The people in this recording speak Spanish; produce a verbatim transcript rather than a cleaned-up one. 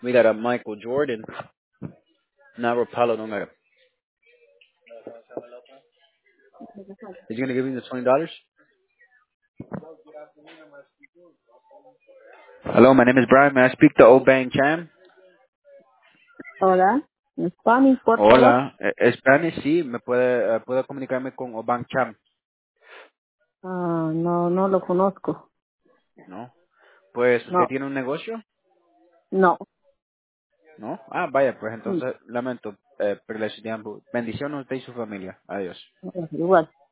We got a Michael Jordan. Navropalo número. Is he gonna give you the twenty dollars? Hello, my name is Brian. May I speak to Obang Chan? Hola, Spanish, por favor. Hola, eh, Spanish, sí, me puede, eh, puedo comunicarme con Obang Chan, Ah, no, no lo conozco. ¿no? Pues, ¿usted No, tiene un negocio? no. ¿No? Ah, vaya, pues Mm, entonces, lamento, eh, perder su tiempo. Bendiciones a usted y su familia. Adiós. Igual.